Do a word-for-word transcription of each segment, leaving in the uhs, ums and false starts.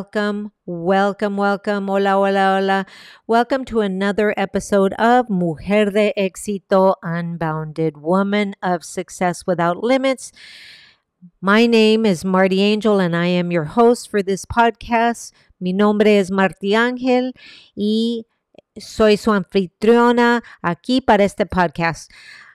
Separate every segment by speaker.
Speaker 1: welcome, welcome, welcome. Hola, hola, hola. Welcome to another episode of Mujer de Éxito Unbounded, Woman of Success Without Limits. My name is Marty Angel and I am your host for this podcast. Mi nombre es Marty Ángel y soy su anfitriona aquí para este podcast.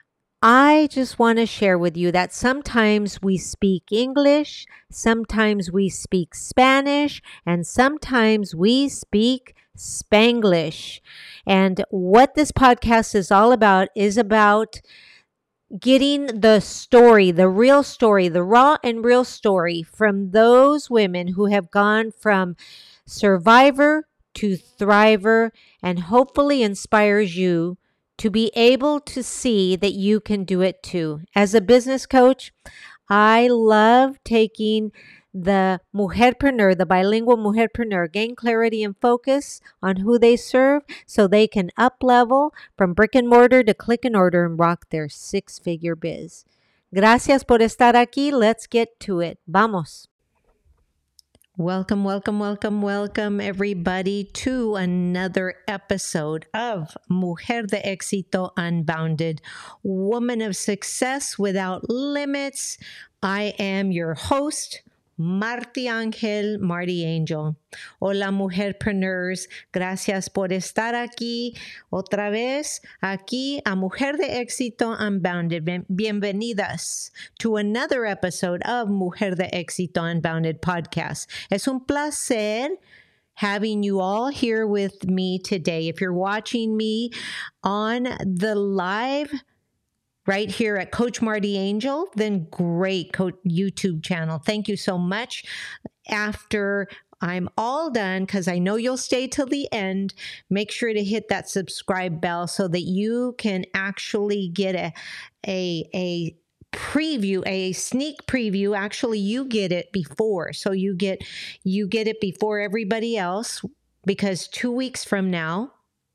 Speaker 1: I just want to share with you that sometimes we speak English, sometimes we speak Spanish, and sometimes we speak Spanglish. And what this podcast is all about is about getting the story, the real story, the raw and real story from those women who have gone from survivor to thriver and hopefully inspires you to be able to see that you can do it too. As a business coach, I love taking the mujerpreneur, the bilingual mujerpreneur, gain clarity and focus on who they serve so they can up level from brick and mortar to click and order and rock their six-figure biz. Gracias por estar aquí. Let's get to it. Vamos. Welcome, welcome, welcome, welcome, everybody, to another episode of Mujer de Éxito Unbounded, Woman of Success Without Limits. I am your host, Marty Ángel, Marty Angel. Hola, mujerpreneurs. Gracias por estar aquí otra vez, aquí a Mujer de Éxito Unbounded. Bienvenidas to another episode of Mujer de Éxito Unbounded podcast. Es un placer having you all here with me today. If you're watching me on the live right here at Coach Marty Angel, then great Co- YouTube channel. Thank you so much. After I'm all done, because I know you'll stay till the end, make sure to hit that subscribe bell so that you can actually get a, a, a preview, a sneak preview. Actually, you get it before. So you get, you get it before everybody else, because two weeks from now,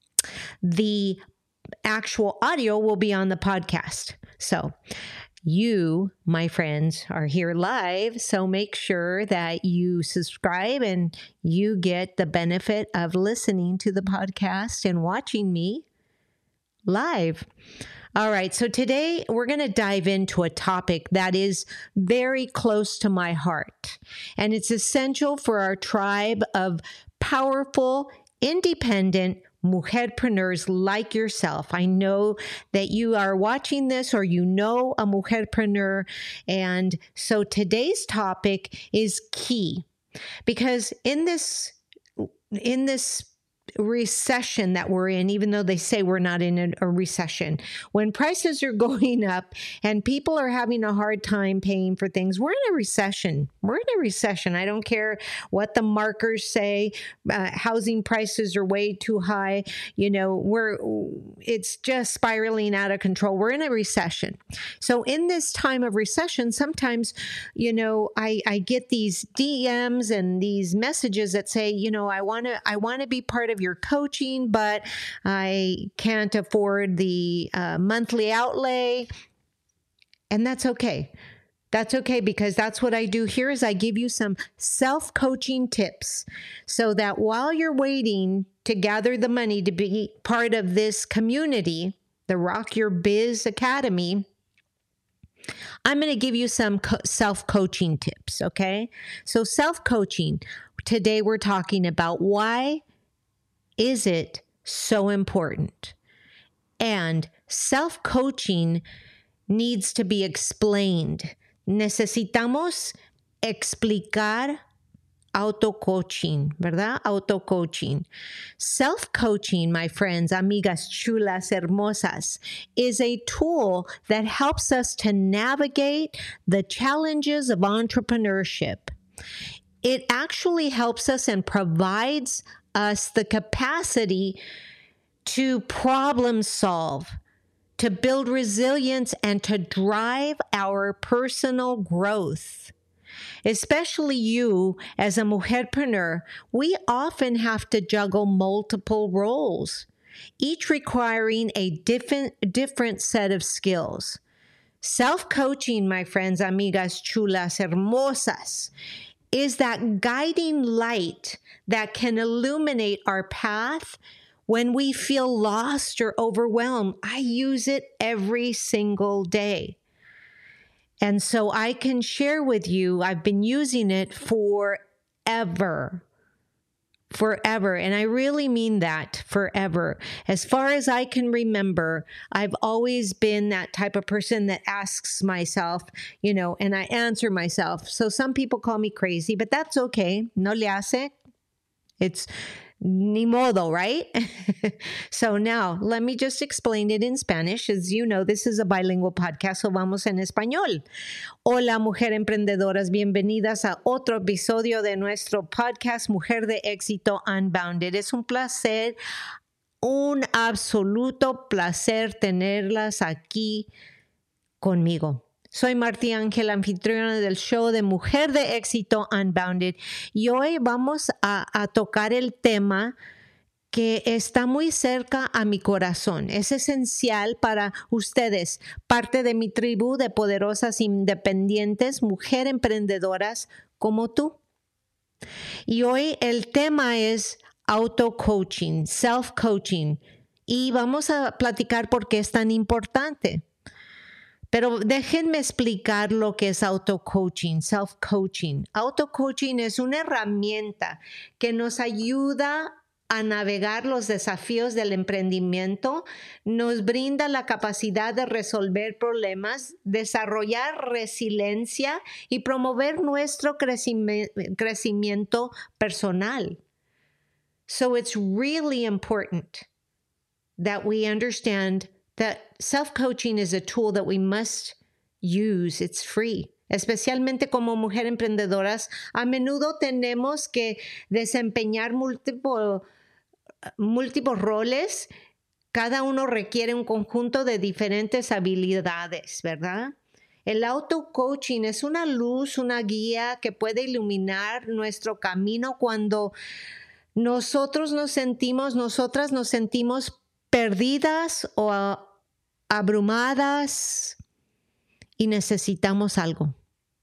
Speaker 1: the actual audio will be on the podcast. So you, my friends, are here live. So make sure that you subscribe and you get the benefit of listening to the podcast and watching me live. All right. So today we're going to dive into a topic that is very close to my heart, and it's essential for our tribe of powerful, independent mujerpreneurs like yourself. I know that you are watching this or you know a mujerpreneur. And so today's topic is key because in this, in this recession that we're in, even though they say we're not in a, a recession, when prices are going up and people are having a hard time paying for things, we're in a recession. We're in a recession. I don't care what the markers say. Uh, housing prices are way too high. You know, we're, it's just spiraling out of control. We're in a recession. So in this time of recession, sometimes, you know, I, I get these D Ms and these messages that say, you know, I want to, I want to be part of your coaching, but I can't afford the uh, monthly outlay. And that's okay. That's okay, because that's what I do here is I give you some self-coaching tips so that while you're waiting to gather the money to be part of this community, the Rock Your Biz Academy, I'm going to give you some co- self-coaching tips, okay? So self-coaching, today we're talking about why is it so important? And self-coaching needs to be explained. Necesitamos explicar auto-coaching, ¿verdad? Auto-coaching. Self-coaching, my friends, amigas chulas, hermosas, is a tool that helps us to navigate the challenges of entrepreneurship. It actually helps us and provides us the capacity to problem solve, to build resilience, and to drive our personal growth. Especially you as a mujerpreneur, we often have to juggle multiple roles, each requiring a different, different set of skills. Self-coaching, my friends, amigas chulas, hermosas, is that guiding light that can illuminate our path when we feel lost or overwhelmed. I use it every single day. And so I can share with you, I've been using it forever. Forever. And I really mean that, forever. As far as I can remember, I've always been that type of person that asks myself, you know, and I answer myself. So some people call me crazy, but that's okay. No le hace. It's ni modo, right? So now let me just explain it in Spanish. As you know, this is a bilingual podcast, so vamos en español. Hola, mujer emprendedoras, bienvenidas a otro episodio de nuestro podcast Mujer de Éxito Unbounded. Es un placer, un absoluto placer tenerlas aquí conmigo. Soy Martí Ángel, anfitriona del show de Mujer de Éxito Unbounded, y hoy vamos a, a tocar el tema que está muy cerca a mi corazón. Es esencial para ustedes, parte de mi tribu de poderosas independientes, mujer emprendedoras como tú. Y hoy el tema es auto-coaching, self-coaching, y vamos a platicar por qué es tan importante. Pero déjenme explicar lo que es auto-coaching, self-coaching. Auto-coaching es una herramienta que nos ayuda a navegar los desafíos del emprendimiento, nos brinda la capacidad de resolver problemas, desarrollar resiliencia y promover nuestro crecimiento, crecimiento personal. So it's really important that we understand that self-coaching is a tool that we must use. It's free. Especialmente como mujer emprendedoras, a menudo tenemos que desempeñar múltiples, múltiples roles. Cada uno requiere un conjunto de diferentes habilidades, ¿verdad? El auto-coaching es una luz, una guía que puede iluminar nuestro camino cuando nosotros nos sentimos, nosotras nos sentimos perdidas o abrumadas y necesitamos algo.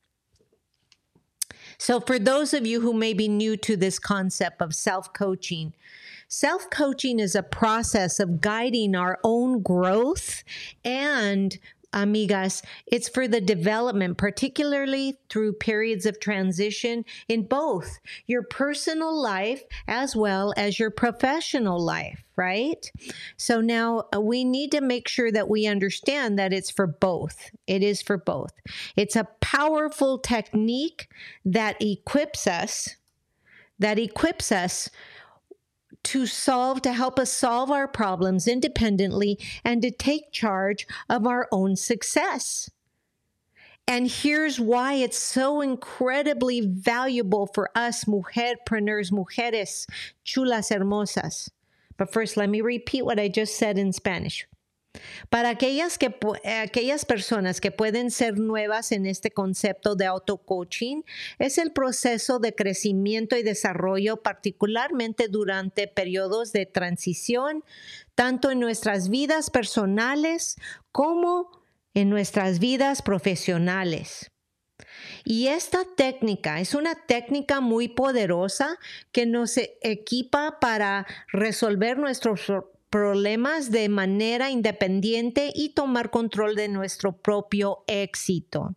Speaker 1: So for those of you who may be new to this concept of self-coaching, self-coaching is a process of guiding our own growth, and amigas, it's for the development, particularly through periods of transition in both your personal life as well as your professional life, right? So now we need to make sure that we understand that it's for both. It is for both. It's a powerful technique that equips us, that equips us to solve, to help us solve our problems independently and to take charge of our own success. And here's why it's so incredibly valuable for us mujerpreneurs, mujeres chulas hermosas. But first, let me repeat what I just said in Spanish. Para aquellas, que, aquellas personas que pueden ser nuevas en este concepto de auto-coaching, es el proceso de crecimiento y desarrollo, particularmente durante periodos de transición, tanto en nuestras vidas personales como en nuestras vidas profesionales. Y esta técnica es una técnica muy poderosa que nos equipa para resolver nuestros problemas de manera independiente y tomar control de nuestro propio éxito.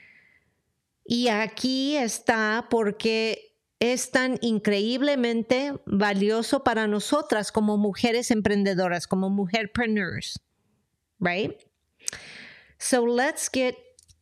Speaker 1: Y aquí está porque es tan increíblemente valioso para nosotras como mujeres emprendedoras, como mujerpreneurs, right? So let's get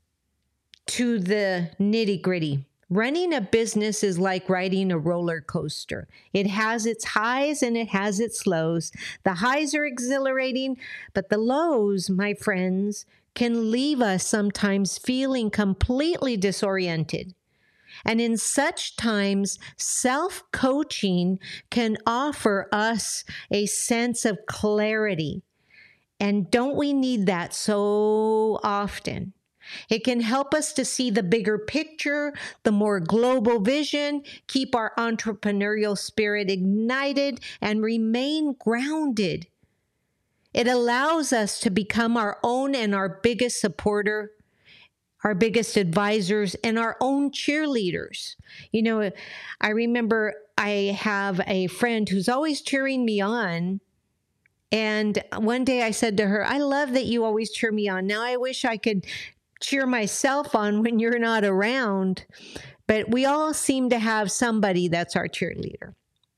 Speaker 1: to the nitty-gritty. Running a business is like riding a roller coaster. It has its highs and it has its lows. The highs are exhilarating, but the lows, my friends, can leave us sometimes feeling completely disoriented. And in such times, self-coaching can offer us a sense of clarity. And don't we need that so often? It can help us to see the bigger picture, the more global vision, keep our entrepreneurial spirit ignited, and remain grounded. It allows us to become our own and our biggest supporter our biggest advisors, and our own cheerleaders. You know, I remember I have a friend who's always cheering me on. And one day I said to her, I love that you always cheer me on. Now I wish I could cheer myself on when you're not around. But we all seem to have somebody that's our cheerleader.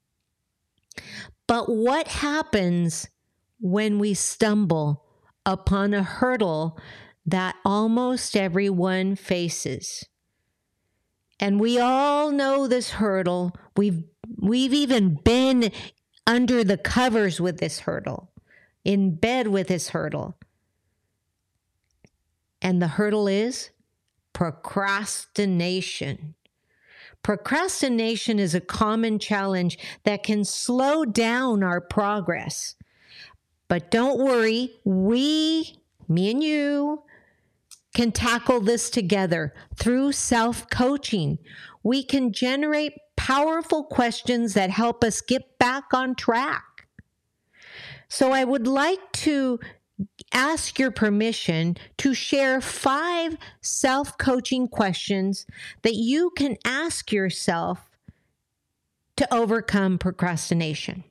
Speaker 1: But what happens when we stumble upon a hurdle that almost everyone faces? And we all know this hurdle. We've we've even been under the covers with this hurdle, in bed with this hurdle. And the hurdle is procrastination. Procrastination is a common challenge that can slow down our progress. But don't worry, we, me and you, can tackle this together through self-coaching. We can generate powerful questions that help us get back on track. So I would like to ask your permission to share five self-coaching questions that you can ask yourself to overcome procrastination.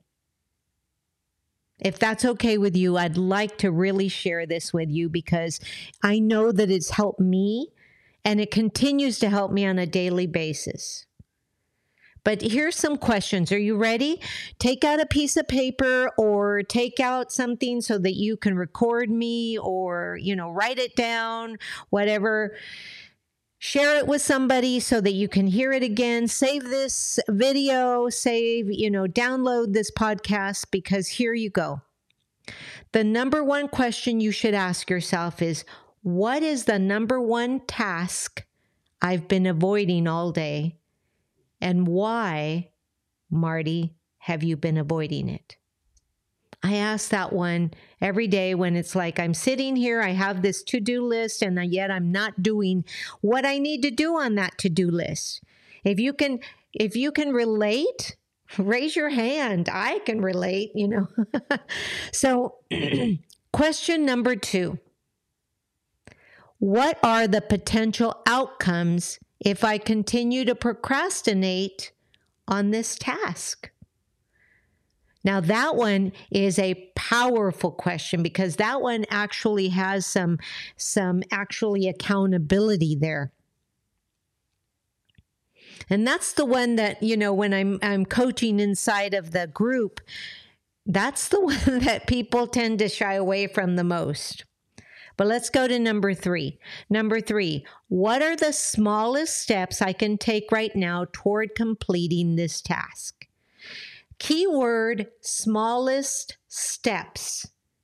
Speaker 1: If that's okay with you, I'd like to really share this with you because I know that it's helped me and it continues to help me on a daily basis. But here's some questions. Are you ready? Take out a piece of paper or take out something so that you can record me or, you know, write it down, whatever. Share it with somebody so that you can hear it again. Save this video, save, you know, download this podcast because here you go. The number one question you should ask yourself is, what is the number one task I've been avoiding all day? And why, Marty, have you been avoiding it? I ask that one every day when it's like I'm sitting here, I have this to-do list, and yet I'm not doing what I need to do on that to-do list. If you can, if you can relate, raise your hand. I can relate, you know. So question number two. What are the potential outcomes if I continue to procrastinate on this task? Now, that one is a powerful question because that one actually has some, some actually accountability there. And that's the one that, you know, when I'm, I'm coaching inside of the group, that's the one that people tend to shy away from the most. But let's go to number three. Number three, what are the smallest steps I can take right now toward completing this task? Keyword, smallest steps.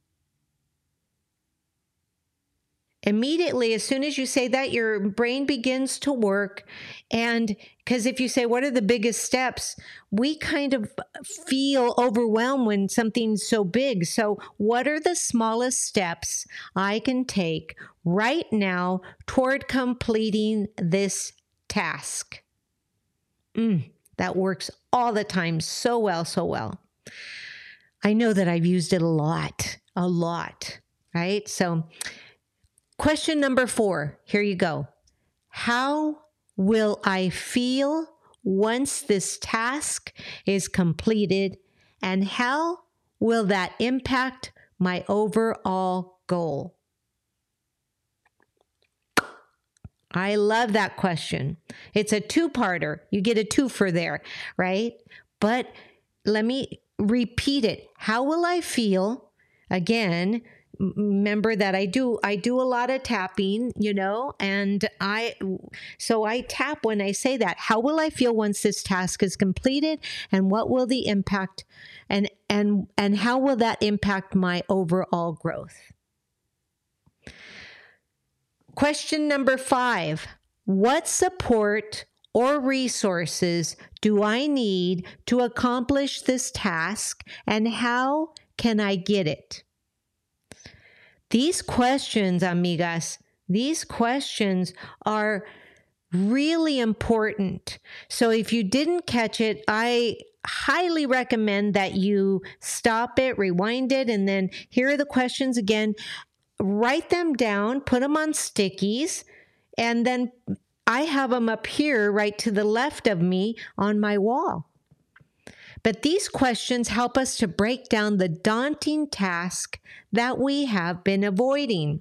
Speaker 1: Immediately, as soon as you say that, your brain begins to work. And because if you say, what are the biggest steps? We kind of feel overwhelmed when something's so big. So what are the smallest steps I can take right now toward completing this task? Mm, that works all the time so well, so well. I know that I've used it a lot, a lot, right? So question number four, here you go. How will I feel once this task is completed, and how will that impact my overall goal? I love that question. It's a two-parter. You get a twofer there, right? But let me repeat it. How will I feel? Again, remember that I do I do a lot of tapping, you know, and I so I tap when I say that. How will I feel once this task is completed, and what will the impact and and and how will that impact my overall growth? Question number five, what support or resources do I need to accomplish this task, and how can I get it? These questions, amigas, these questions are really important. So if you didn't catch it, I highly recommend that you stop it, rewind it, and then here are the questions again. Write them down, put them on stickies, And then I have them up here right to the left of me on my wall. But these questions help us to break down the daunting task that we have been avoiding.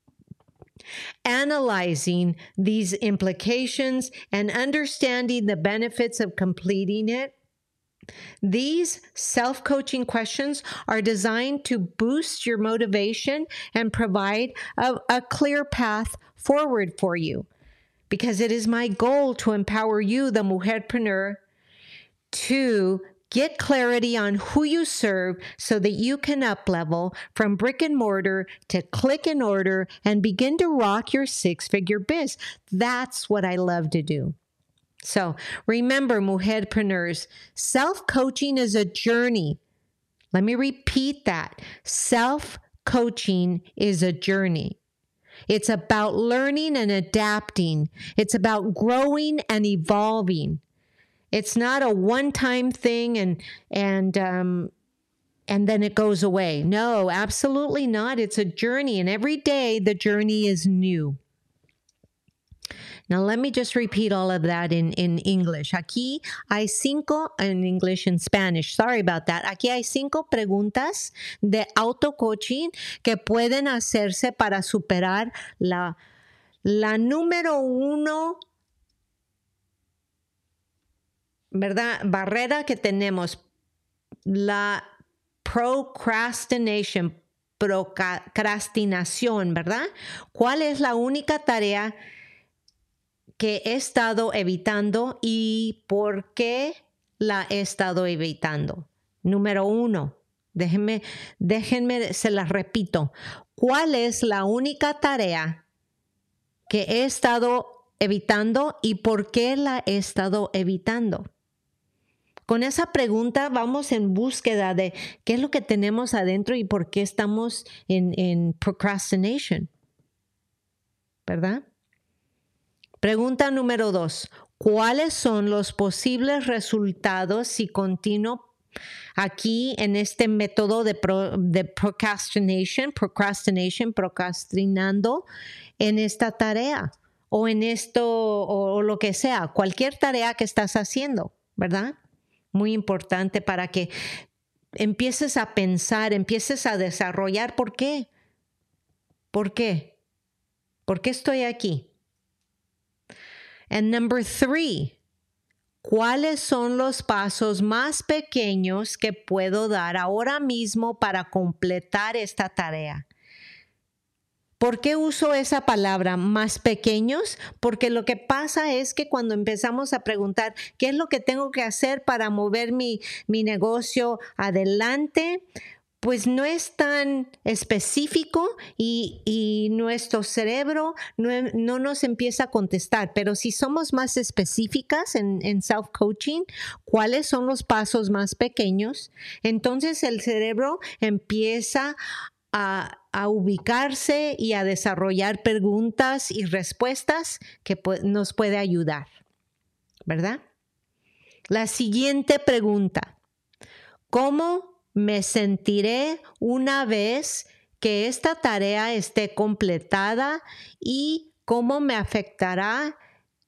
Speaker 1: Analyzing these implications and understanding the benefits of completing it. These self-coaching questions are designed to boost your motivation and provide a, a clear path forward for you, because it is my goal to empower you, the mujerpreneur, to get clarity on who you serve so that you can up-level from brick and mortar to click and order and begin to rock your six-figure biz. That's what I love to do. So remember, mujerpreneurs, self-coaching is a journey. Let me repeat that. Self-coaching is a journey. It's about learning and adapting. It's about growing and evolving. It's not a one-time thing and and um, and then it goes away. No, absolutely not. It's a journey, and every day the journey is new. Now, let me just repeat all of that in, in English. Aquí hay cinco, in English and Spanish, sorry about that. Aquí hay cinco preguntas de auto-coaching que pueden hacerse para superar la, la número uno, ¿verdad? Barrera que tenemos, la procrastination, procrastinación, ¿verdad? ¿Cuál es la única tarea que he estado evitando y por qué la he estado evitando? Número uno, déjenme, déjenme, se las repito. ¿Cuál es la única tarea que he estado evitando y por qué la he estado evitando? Con esa pregunta vamos en búsqueda de qué es lo que tenemos adentro y por qué estamos en, en procrastination, ¿verdad? Pregunta número dos. ¿Cuáles son los posibles resultados si continúo aquí en este método de, pro, de procrastination, procrastination, procrastinando en esta tarea o en esto o, o lo que sea, cualquier tarea que estás haciendo, ¿verdad? Muy importante para que empieces a pensar, empieces a desarrollar. ¿Por qué? ¿Por qué? ¿Por qué estoy aquí? And number three, ¿cuáles son los pasos más pequeños que puedo dar ahora mismo para completar esta tarea? ¿Por qué uso esa palabra, más pequeños? Porque lo que pasa es que cuando empezamos a preguntar qué es lo que tengo que hacer para mover mi, mi negocio adelante, pues no es tan específico y, y nuestro cerebro no, no nos empieza a contestar. Pero si somos más específicas en, en self-coaching, ¿cuáles son los pasos más pequeños? Entonces el cerebro empieza a, a ubicarse y a desarrollar preguntas y respuestas que pu- nos puede ayudar, ¿verdad? La siguiente pregunta. ¿Cómo me sentiré una vez que esta tarea esté completada y cómo me afectará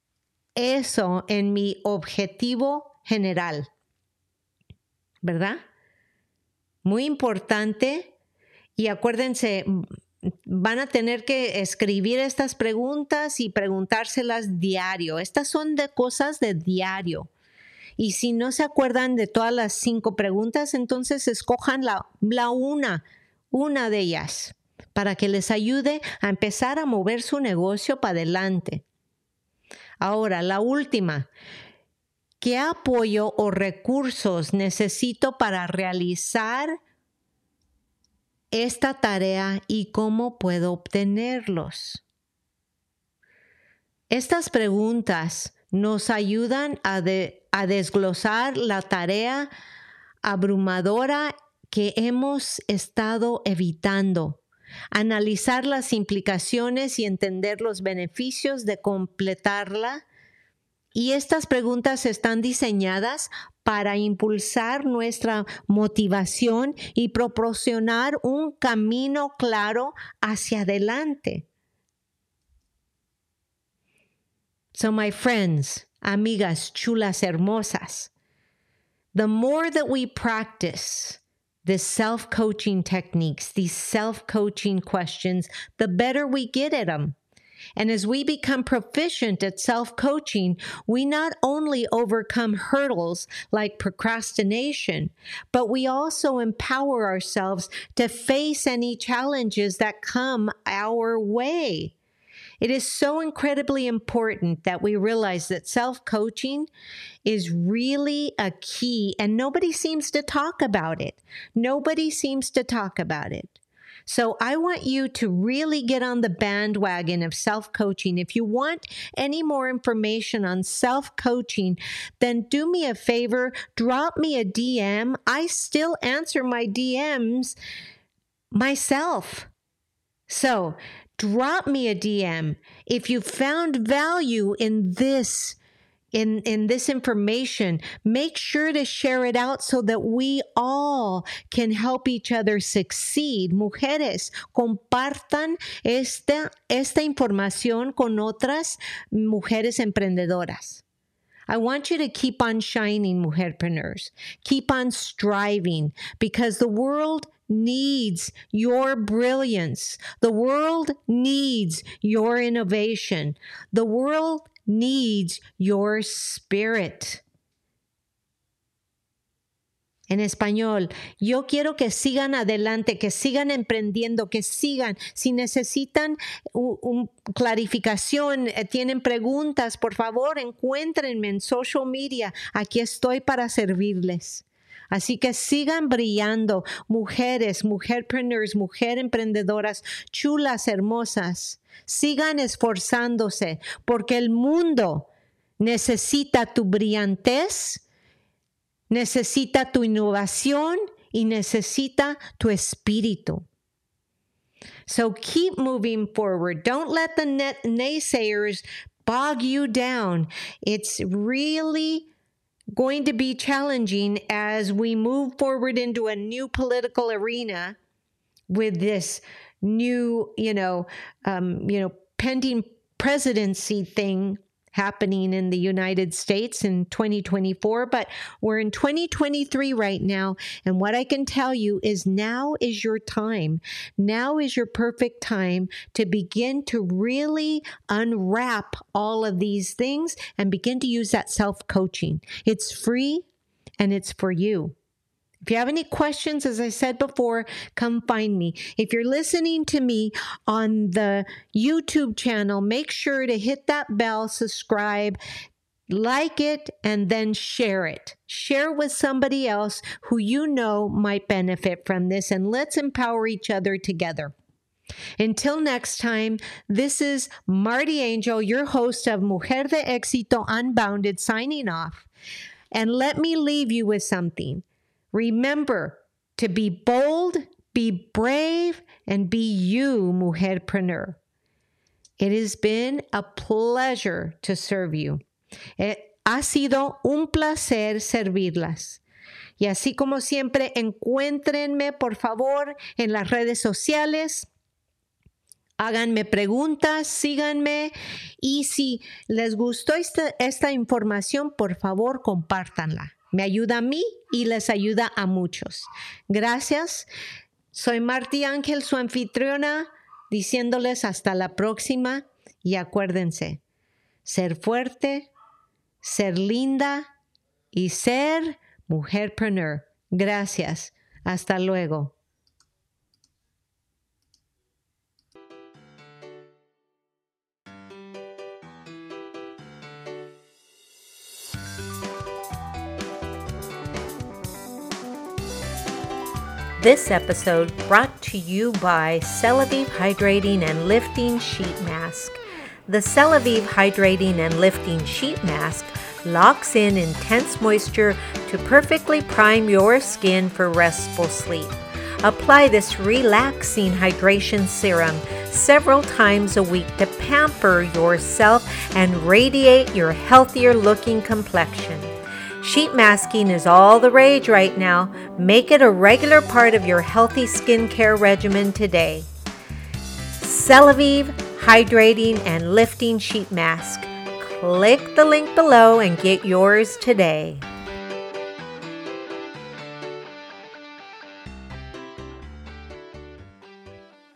Speaker 1: eso en mi objetivo general? ¿Verdad? Muy importante. Y acuérdense, van a tener que escribir estas preguntas y preguntárselas diario. Estas son de cosas de diario. Y si no se acuerdan de todas las cinco preguntas, entonces escojan la, la una, una de ellas, para que les ayude a empezar a mover su negocio para adelante. Ahora, la última. ¿Qué apoyo o recursos necesito para realizar esta tarea y cómo puedo obtenerlos? Estas preguntas nos ayudan a, de, a desglosar la tarea abrumadora que hemos estado evitando, analizar las implicaciones y entender los beneficios de completarla. Y estas preguntas están diseñadas para impulsar nuestra motivación y proporcionar un camino claro hacia adelante. So my friends, amigas, chulas, hermosas, the more that we practice this self-coaching techniques, these self-coaching questions, the better we get at them. And as we become proficient at self-coaching, we not only overcome hurdles like procrastination, but we also empower ourselves to face any challenges that come our way. It is so incredibly important that we realize that self-coaching is really a key, and nobody seems to talk about it. Nobody seems to talk about it. So I want you to really get on the bandwagon of self-coaching. If you want any more information on self-coaching, then do me a favor, drop me a D M. I still answer my D Ms myself. So drop me a D M. If you found value in this In, in this information, make sure to share it out so that we all can help each other succeed. Mujeres, compartan esta, esta información con otras mujeres emprendedoras. I want you to keep on shining, mujerpreneurs. Keep on striving, because the world needs your brilliance. The world needs your innovation. The world needs your spirit. En español, yo quiero que sigan adelante, que sigan emprendiendo, que sigan. Si necesitan un, un clarificación, eh, tienen preguntas, por favor, encuéntrenme en social media. Aquí estoy para servirles. Así que sigan brillando, mujeres, mujerpreneurs, mujer emprendedoras, chulas, hermosas. Sigan esforzándose, porque el mundo necesita tu brillantez, necesita tu innovación y necesita tu espíritu. So keep moving forward. Don't let the net naysayers bog you down. It's really going to be challenging as we move forward into a new political arena with this new, you know, um, you know, pending presidency thing happening in the United States in twenty twenty-four, but we're in twenty twenty-three right now. And what I can tell you is now is your time. Now is your perfect time to begin to really unwrap all of these things and begin to use that self-coaching. It's free and it's for you. If you have any questions, as I said before, come find me. If you're listening to me on the YouTube channel, make sure to hit that bell, subscribe, like it, and then share it. Share with somebody else who you know might benefit from this, and let's empower each other together. Until next time, this is Marty Angel, your host of Mujer de Éxito Unbounded, signing off. And let me leave you with something. Remember to be bold, be brave, and be you, mujerpreneur. It has been a pleasure to serve you. Ha sido un placer servirlas. Y así como siempre, encuéntrenme, por favor, en las redes sociales. Háganme preguntas, síganme. Y si les gustó esta, esta información, por favor, compártanla. Me ayuda a mí y les ayuda a muchos. Gracias. Soy Marty Ángel, su anfitriona, diciéndoles hasta la próxima. Y acuérdense, ser fuerte, ser linda y ser mujerpreneur. Gracias. Hasta luego. This episode brought to you by Celavive Hydrating and Lifting Sheet Mask. The Celavive Hydrating and Lifting Sheet Mask locks in intense moisture to perfectly prime your skin for restful sleep. Apply this relaxing hydration serum several times a week to pamper yourself and radiate your healthier looking complexion. Sheet masking is all the rage right now. Make it a regular part of your healthy skincare regimen today. Celavive Hydrating and Lifting Sheet Mask. Click the link below and get yours today.